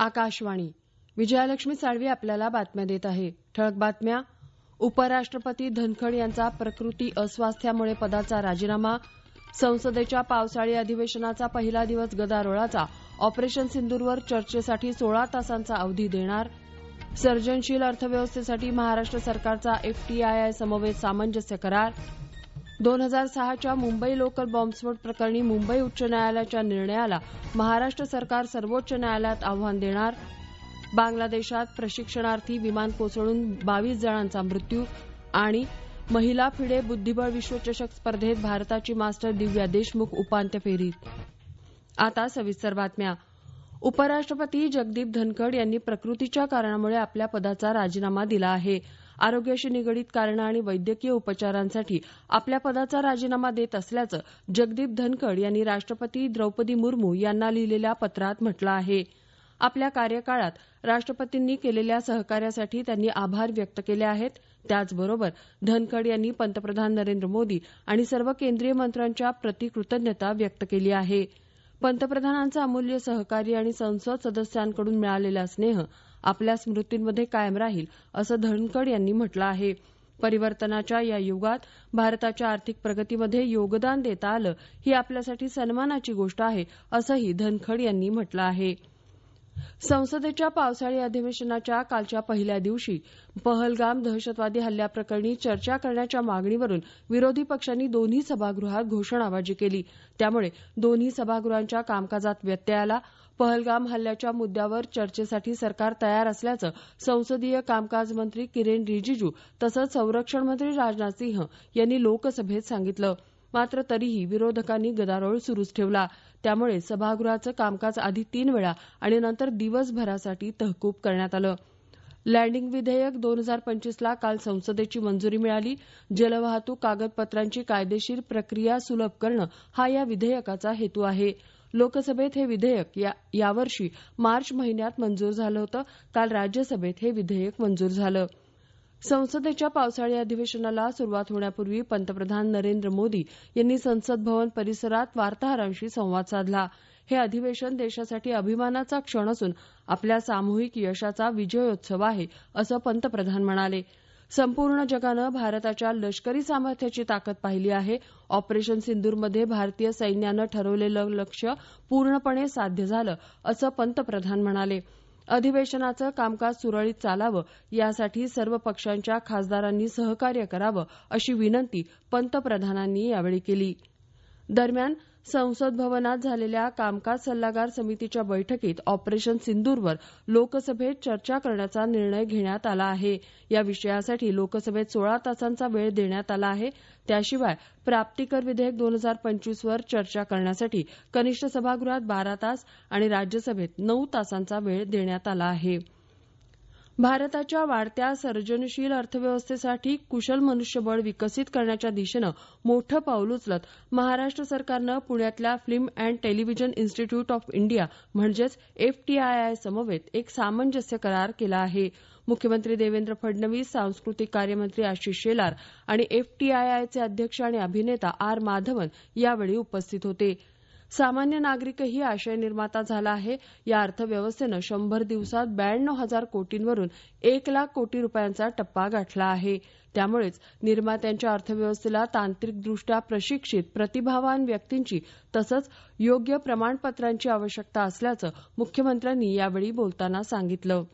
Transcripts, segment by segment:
आकाशवाणी. विजयालक्ष्मी साळवी आपल्याला बातम्या देत आहे. ठळक बातम्या. उपराष्ट्रपती धनखड यांचा प्रकृती अस्वास्थ्यामुळे पदाचा राजीनामा. संसदेच्या पावसाळी अधिवेशनाचा पहिला दिवस गदारोळाचा. ऑपरेशन सिंदूरवर चर्चेसाठी 16 तासांचा अवधी देणार. सर्जनशील अर्थव्यवस्थेसाठी महाराष्ट्र सरकारचा एफटीआयआय समवेत सामंजस्य करार. 2006च्या मुंबई लोकल बॉम्बस्फोट प्रकरणी मुंबई उच्च न्यायालयाच्या निर्णयाला महाराष्ट्र सरकार सर्वोच्च न्यायालयात आव्हान देणार. बांगलादेशात प्रशिक्षणार्थी विमान कोसळून 22 जणांचा मृत्यू. आणि महिला फिडे बुद्धिबळ विश्वचषक स्पर्धेत भारताची मास्टर दिव्या देशमुख उपांत्य फेरीत. आता सविस्तर बातम्या. उपराष्ट्रपती जगदीप धनखड यांनी प्रकृतीच्या कारणामुळे आपल्या पदाचा राजीनामा दिला आहे. आरोग्याशी निगडीत कारणं आणि वैद्यकीय उपचारांसाठी आपल्या पदाचा राजीनामा देत असल्याचं जगदीप धनखड यांनी राष्ट्रपती द्रौपदी मुर्मू यांना लिहिलेल्या पत्रात म्हटलं आहे. आपल्या कार्यकाळात राष्ट्रपतींनी केलेल्या सहकार्यासाठी त्यांनी आभार व्यक्त केले आहेत. त्याचबरोबर धनखड यांनी पंतप्रधान नरेंद्र मोदी आणि सर्व केंद्रीय मंत्र्यांच्या प्रति कृतज्ञता व्यक्त केली आहे. पंतप्रधानांचं अमूल्य सहकार्य आणि संसद सदस्यांकडून मिळालेला स्नेह आपल्या स्मृतींमध्ये कायम राहील असं धनखड यांनी म्हटलं आहे. परिवर्तनाच्या या युगात भारताच्या आर्थिक प्रगतीमध्ये योगदान देता आलं ही आपल्यासाठी सन्मानाची गोष्ट आहे असंही धनखड यांनी म्हटलं आहे. संसदेच्या पावसाळी अधिवेशनाच्या कालच्या पहिल्या दिवशी पहलगाम दहशतवादी हल्ल्याप्रकरणी चर्चा करण्याच्या मागणीवरून विरोधी पक्षांनी दोन्ही सभागृहात घोषणाबाजी केली. त्यामुळे दोन्ही सभागृहांच्या कामकाजात व्यत्यय आला. पहलगाम हल्ल्याच्या मुद्द्यावर चर्चेसाठी सरकार तयार असल्याचं संसदीय कामकाज मंत्री किरेन रिजिजू तसंच संरक्षण मंत्री राजनाथ सिंह यांनी लोकसभेत सांगितलं. मात्र तरीही विरोधकांनी गदारोळ सुरूच ठेवला. त्यामुळे सभागृहाचं कामकाज आधी 3 वेळा आणि नंतर दिवसभरासाठी तहकूब करण्यात आलं. लँडिंग विधेयक 2025ला काल संसदेची मंजुरी मिळाली. जलवाहतूक कागदपत्रांची कायदेशीर प्रक्रिया सुलभ करणं हा या विधेयकाचा हेतू आहे. लोकसभेत हे विधेयक यावर्षी मार्च महिन्यात मंजूर झालं होतं. काल राज्यसभेत हे विधेयक मंजूर झालं. संसदेच्या पावसाळी अधिवेशनाला सुरुवात होण्यापूर्वी पंतप्रधान नरेंद्र मोदी यांनी संसद भवन परिसरात वार्ताहरांशी संवाद साधला. हे अधिवेशन देशासाठी अभिमानाचा क्षण असून आपल्या सामूहिक यशाचा विजयोत्सव आहे असं पंतप्रधान म्हणाले. संपूर्ण जगानं भारताच्या लष्करी सामर्थ्याची ताकद पाहिली आहे. ऑपरेशन सिंदूरमध्ये भारतीय सैन्यानं ठरवलेलं लक्ष्य पूर्णपणे साध्य झालं असं पंतप्रधान म्हणाले. अधिवेशनाचं कामकाज सुरळीत चालावं यासाठी सर्व पक्षांच्या खासदारांनी सहकार्य करावं अशी विनंती पंतप्रधानांनी यावेळी केली. दरम्यान संसद भवनात झालेल्या कामकाज सल्लागार समितीच्या बैठकीत ऑपरेशन सिंदूरवर लोकसभेत चर्चा करण्याचा निर्णय घेण्यात आला आहे. या विषयासाठी लोकसभेत 16 तासांचा वेळ देण्यात आला आहे. त्याशिवाय प्राप्तिकर विधेयक 2025वर चर्चा करण्यासाठी कनिष्ठ सभागृहात 12 तास आणि राज्यसभेत 9 तासांचा वेळ देण्यात आला आहे. भारताच्या वाढत्या सर्जनशील अर्थव्यवस्थेसाठी कुशल मनुष्यबळ विकसित करण्याच्या दिशेनं मोठं पाऊल उचलत महाराष्ट्र सरकारनं पुण्यातल्या film and television institute of India म्हणजेच एफटीआयआय समवेत एक सामंजस्य करार केला आहे. मुख्यमंत्री देवेंद्र फडणवीस, सांस्कृतिक कार्यमंत्री आशिष शेलार आणि एफटीआयआयचे अध्यक्ष आणि अभिनेता आर माधवन यावेळी उपस्थित होते. सामान्य नागरिकही आशय निर्माता झाला आहे. या अर्थव्यवस्थेनं 100 दिवसात 92,000 कोटींवरून 1,00,000 कोटी रुपयांचा टप्पा गाठला आहे. त्यामुळेच निर्मात्यांच्या अर्थव्यवस्थेला तांत्रिकदृष्ट्या प्रशिक्षित प्रतिभावान व्यक्तींची तसंच योग्य प्रमाणपत्रांची आवश्यकता असल्याचं मुख्यमंत्र्यांनी यावेळी बोलताना सांगितलं.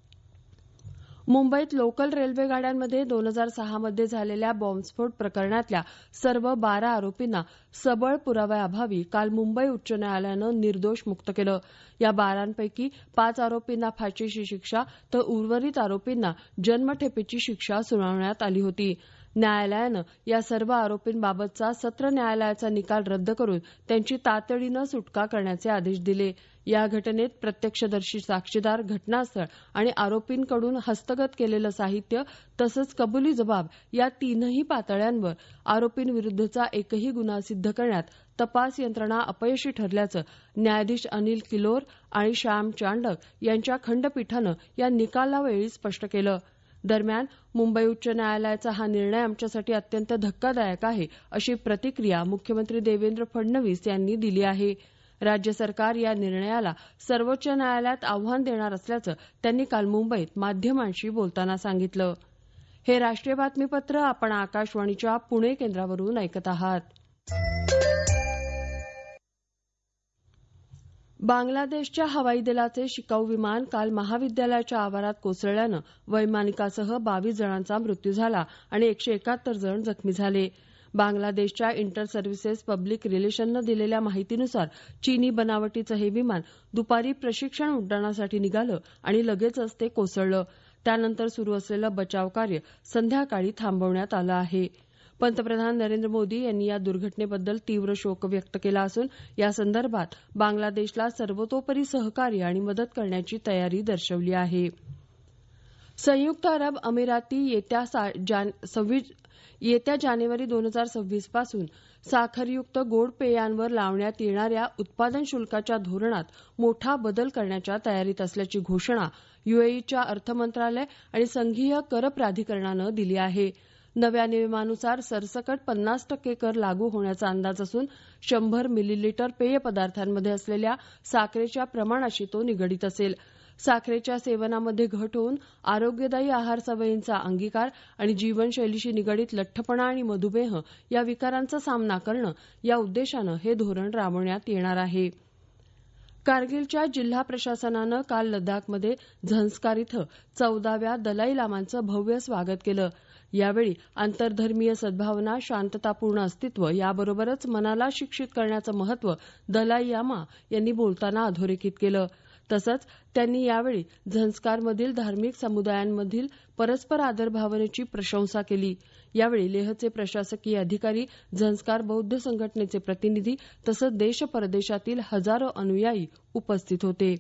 मुंबईत लोकल रेल्वे गाड्यांमध्ये 2006मध्ये झालेल्या बॉम्बस्फोट प्रकरणातल्या सर्व 12 आरोपींना सबळ पुराव्याअभावी काल मुंबई उच्च न्यायालयानं निर्दोष मुक्त केलं. या 12 5 आरोपींना फाशीची शिक्षा तर उर्वरित आरोपींना जन्मठेपेची शिक्षा सुनावण्यात आली होती. न्यायालयानं या सर्व आरोपींबाबतचा सत्र न्यायालयाचा निकाल रद्द करून त्यांची तातडीनं सुटका करण्याचे आदेश दिले. या घटनेत प्रत्यक्षदर्शी साक्षीदार, घटनास्थळ आणि आरोपींकडून हस्तगत केलेलं साहित्य तसंच कबुली जबाब या 3ही पातळ्यांवर आरोपींविरुद्धचा एकही गुन्हा सिद्ध करण्यात तपास यंत्रणा अपयशी ठरल्याचं न्यायाधीश अनिल किलोर आणि श्याम चांडक यांच्या खंडपीठानं या निकालावेळी स्पष्ट केलं. दरम्यान मुंबई उच्च न्यायालयाचा हा निर्णय आमच्यासाठी अत्यंत धक्कादायक आहे अशी प्रतिक्रिया मुख्यमंत्री देवेंद्र फडणवीस यांनी दिली आहे. राज्य सरकार या निर्णयाला सर्वोच्च न्यायालयात आव्हान देणार असल्याचं त्यांनी काल मुंबईत माध्यमांशी बोलताना सांगितलं. हे राष्ट्रीय बातमीपत्र आपण आकाशवाणीच्या पुणे केंद्रावरून ऐकत आहात. बांगलादेशच्या हवाई दलाचे शिकाऊ विमान काल महाविद्यालयाच्या आवारात कोसळल्यानं वैमानिकासह 22 जणांचा मृत्यू झाला आणि 171 जण जखमी झाले. बांगलादेशच्या इंटर सर्व्हिसेस पब्लिक रिलेशननं दिलेल्या माहितीनुसार चीनी बनावटीचं हे विमान दुपारी प्रशिक्षण उड्डाणासाठी निघालं आणि लगेचच ते कोसळलं. त्यानंतर सुरू असलेलं बचावकार्य संध्याकाळी थांबवण्यात आलं आहे. पंतप्रधान नरेंद्र मोदी यांनी या दुर्घटनेबद्दल तीव्र शोक व्यक्त केला असून यासंदर्भात बांगलादेशला सर्वतोपरी सहकार्य आणि मदत करण्याची तयारी दर्शवली आहे. संयुक्त अरब अमिराती येत्या जानेवारी 2026 पासून साखरयुक्त गोड पेयांवर लावण्यात येणाऱ्या उत्पादन शुल्काच्या धोरणात मोठा बदल करण्याच्या तयारीत असल्याची घोषणा यूएईच्या अर्थ मंत्रालय आणि संघीय कर प्राधिकरणानं दिली आहे. नव्या नियमानुसार सरसकट 50% कर लागू होण्याचा अंदाज असून 100 मिलीलीटर पेय पदार्थांमध्ये असलेल्या साखरेच्या प्रमाणाशी तो निगडीत असेल. साखरेच्या सेवनामध्ये घट होऊन आरोग्यदायी आहार सवयींचा अंगीकार आणि जीवनशैलीशी निगडीत लठ्ठपणा आणि मधुमेह या विकारांचा सामना करणं या उद्देशानं हे धोरण राबवण्यात येणार आहे. कारगिलच्या जिल्हा प्रशासनानं काल लडाखमध्ये झंस्कार इथं 14व्या दलाई लामांचं भव्य स्वागत केलं. यावेळी आंतरधर्मीय सद्भावना, शांततापूर्ण अस्तित्व याबरोबरच मनाला शिक्षित करण्याचं महत्त्व दलाई लामा यांनी बोलताना अधोरेखित केलं. तसंच त्यांनी यावेळी झंस्कारमधील धार्मिक समुदायांमधील परस्पर आदरभावनेची प्रशंसा केली. यावेळी लेहचे प्रशासकीय अधिकारी, झंस्कार बौद्ध संघटनेचे प्रतिनिधी तसंच देश परदेशातील हजारो अनुयायी उपस्थित होते.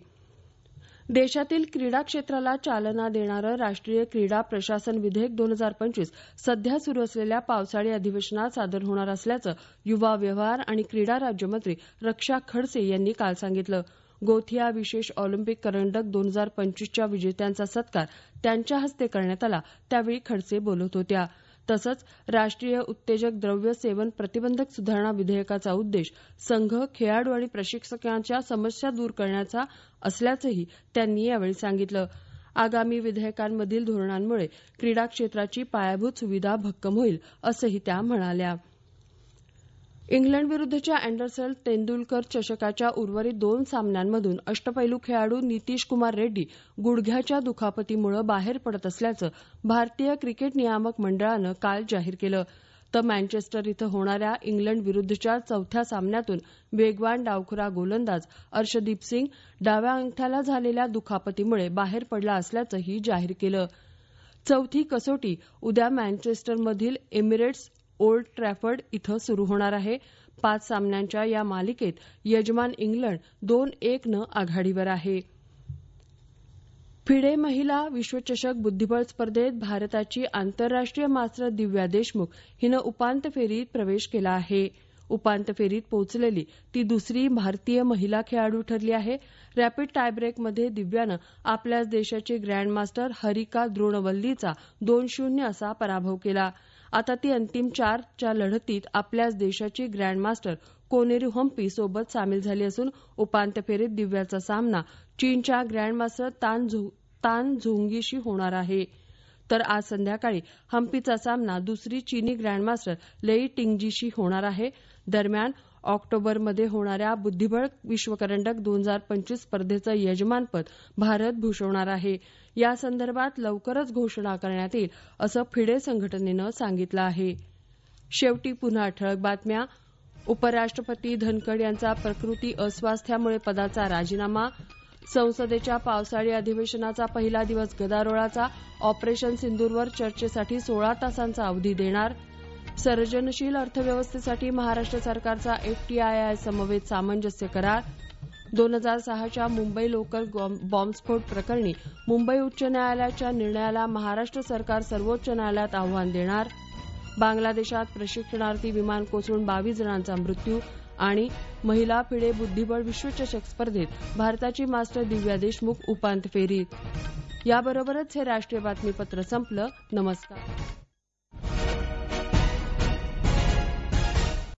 देशातील क्रीडा क्षेत्राला चालना देणारं राष्ट्रीय क्रीडा प्रशासन विधेयक 2025 सध्या सुरू असलेल्या पावसाळी अधिवेशनात सादर होणार असल्याचं युवा व्यवहार आणि क्रीडा राज्यमंत्री रक्षा खडसे यांनी काल सांगितलं. गोथिया विशेष ऑलिम्पिक करंडक 2025च्या विजेत्यांचा सत्कार त्यांच्या हस्ते करण्यात आला. त्यावेळी खडसे बोलत होत्या. तसंच राष्ट्रीय उत्तेजक द्रव्य सेवन प्रतिबंधक सुधारणा विधेयकाचा उद्देश संघ, खेळाडू आणि प्रशिक्षकांच्या समस्या दूर करण्याचा असल्याचंही त्यांनी यावेळी सांगितलं. आगामी विधेयकांमधील धोरणांमुळे क्रीडा क्षेत्राची पायाभूत सुविधा भक्कम होईल असंही त्या म्हणाल्या. इंग्लंडविरुद्धच्या अँडरसन तेंडुलकर चषकाच्या उर्वरित 2 सामन्यांमधून अष्टपैलू खेळाडू नितीश कुमार रेड्डी गुडघ्याच्या दुखापतीमुळे बाहेर पडत असल्याचं भारतीय क्रिकेट नियामक मंडळानं काल जाहीर केलं. तर मँचेस्टर इथं होणाऱ्या इंग्लंडविरुद्धच्या 4थ्या सामन्यातून वेगवान डावखुरा गोलंदाज अर्शदीप सिंग डाव्या अंगठ्याला झालेल्या दुखापतीमुळे बाहेर पडला असल्याचंही जाहीर केलं. 4थी कसोटी उद्या मँचेस्टरमधील एमिरेट्स ओल्ड ट्रॅफर्ड इथं सुरू होणार आहे. 5 सामन्यांच्या या मालिकेत यजमान इंग्लंड 2-1नं आघाडीवर आहे. फिडे महिला विश्वचषक बुद्धिबळ स्पर्धेत भारताची आंतरराष्ट्रीय मास्टर दिव्या देशमुख हिनं उपांत्य फेरीत प्रवेश केला आहे. उपांत्य फेरीत पोहोचलेली ती दुसरी भारतीय महिला खेळाडू ठरली आहे. रॅपिड टायब्रेकमध्ये दिव्यानं आपल्याच देशाची ग्रँडमास्टर हरिका द्रोणवल्लीचा 2-0 असा पराभव केला. आता ती अंतिम 4च्या लढतीत आपल्याच देशाची ग्रँडमास्टर कोनेरू हम्पी सोबत सामील झाली असून उपांत्य फेरीत दिव्याचा सामना चीनच्या ग्रँडमास्टर तान झोंगीशी होणार आहे. तर आज संध्याकाळी हम्पीचा सामना दुसरी चीनी ग्रँडमास्टर लेई टिंगजीशी होणार आहे. दरम्यान ऑक्टोबरमध्ये होणाऱ्या बुद्धिबळ विश्वकरंडक 2025 स्पर्धेचं यजमानपद भारत भूषवणार आहे. यासंदर्भात लवकरच घोषणा करण्यात येईल असं फिडे संघटनेनं सांगितलं आहे. शेवटी पुन्हा ठळक बातम्या. उपराष्ट्रपती धनखड यांचा प्रकृती अस्वास्थ्यामुळे पदाचा राजीनामा. संसदेच्या पावसाळी अधिवेशनाचा पहिला दिवस गदारोळाचा. ऑपरेशन सिंदूरवर चर्चेसाठी 16 तासांचा अवधी देणार. सर्जनशील अर्थव्यवस्थेसाठी महाराष्ट्र सरकारचा FTII समवेत सामंजस्य करार. 2006च्या मुंबई लोकल बॉम्बस्फोट प्रकरणी मुंबई उच्च न्यायालयाच्या निर्णयाला महाराष्ट्र सरकार सर्वोच्च न्यायालयात आव्हान देणार. बांगलादेशात प्रशिक्षणार्थी विमान कोसळून 22 जणांचा मृत्यू. आणि महिला फिडे बुद्धिबळ विश्वचषक स्पर्धेत भारताची मास्टर दिव्या देशमुख उपांत्य फेरीत. याबरोबरच हे राष्ट्रीय बातमीपत्र संपलं. नमस्कार.